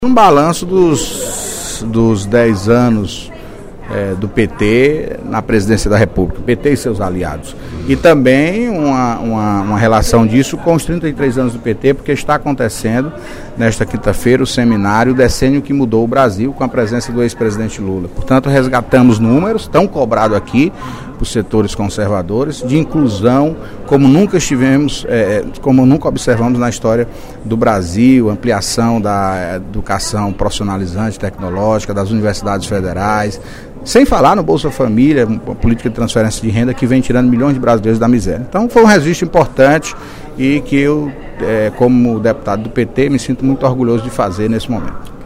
Um balanço dos 10 anos do PT na presidência da República, PT e seus aliados. E também uma relação disso com os 33 anos do PT, porque está acontecendo nesta quinta-feira o seminário Decênio que Mudou o Brasil, com a presença do ex-presidente Lula. Portanto, resgatamos números, tão cobrado aqui por setores conservadores, de inclusão, como nunca como nunca observamos na história do Brasil, ampliação da educação profissionalizante, tecnológica, das universidades federais, sem falar no Bolsa Família, uma política de transferência de renda que vem tirando milhões de brasileiros da miséria. Então foi um registro importante e que eu, como deputado do PT, me sinto muito orgulhoso de fazer nesse momento.